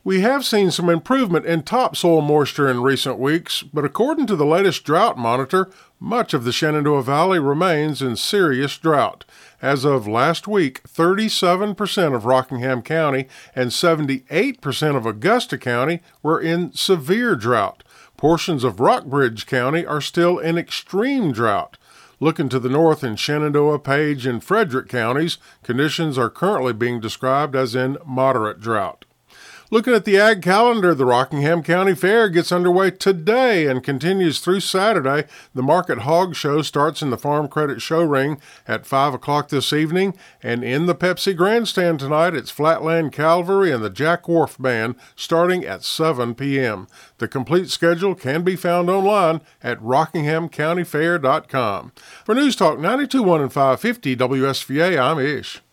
We have seen some improvement in topsoil moisture in recent weeks, but according to the latest drought monitor, much of the Shenandoah Valley remains in serious drought. As of last week, 37% of Rockingham County and 78% of Augusta County were in severe drought. Portions of Rockbridge County are still in extreme drought. Looking to the north in Shenandoah, Page, and Frederick counties, conditions are currently being described as in moderate drought. Looking at the ag calendar, the Rockingham County Fair gets underway today and continues through Saturday. The Market Hog Show starts in the Farm Credit Show Ring at 5 o'clock this evening, and in the Pepsi Grandstand tonight, it's Flatland Cavalry and the Jack Wharf Band starting at 7 p.m. The complete schedule can be found online at rockinghamcountyfair.com. For News Talk 92.1 and 550 WSVA, I'm Ish.